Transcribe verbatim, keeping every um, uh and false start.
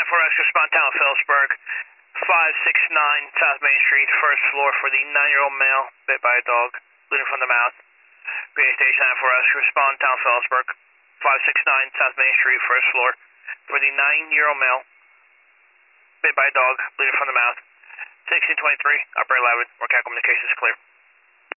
for rescue, respond town Phillipsburg, five six nine South Main Street, first floor for the nine-year-old male bit by a dog, bleeding from the mouth. P A station nine for rescue, respond town Phillipsburg, five six nine South Main Street, first floor for the nine-year-old male bit by a dog, bleeding from the mouth. sixteen twenty-three, operator Loudwood, Workout communications clear.